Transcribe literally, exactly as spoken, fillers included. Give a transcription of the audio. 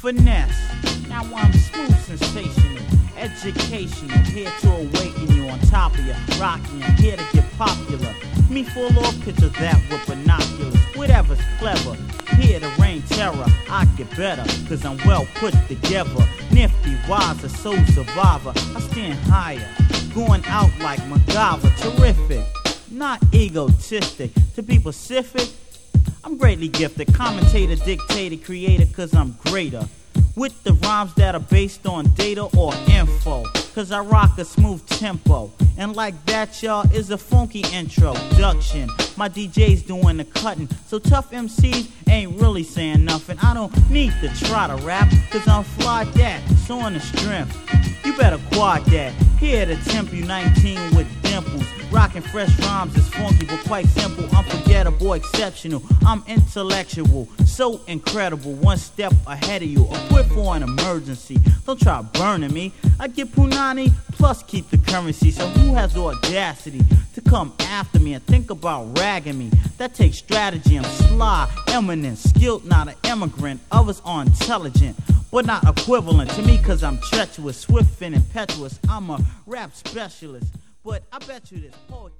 finesse. Now I'm smooth, sensational, educational, here to awaken you on top of you, rocking you, here to get popular. Me full off picture that with binoculars, whatever's clever, here to reign terror. I get better, cause I'm well put together. Nifty, wise, a soul survivor. I stand higher, going out like MacGyver. Terrific, not egotistic. To be Pacific, I'm greatly gifted. Commentator, dictator, creator, cause I'm greater. With the rhymes that are based on data or info, cause I rock a smooth tempo. And like that, y'all, is a funky introduction. My D J's doing the cutting, so tough M Cs ain't really saying nothing. I don't need to try to rap, cause I'm fly that, so on the strength, you better quad that. Here to tempt you nineteen with dimples. Rockin' fresh rhymes is funky but quite simple. Unforgettable, exceptional. I'm intellectual, so incredible. One step ahead of you, equipped for an emergency. Don't try burning me. I get punani, plus keep the currency. So who has the audacity to come after me and think about ragging me? That takes strategy. I'm sly, eminent, skilled, not an immigrant. Others are intelligent, but not equivalent to me, cause I'm treacherous, swift and impetuous. I'm a rap specialist, but I bet you this poetry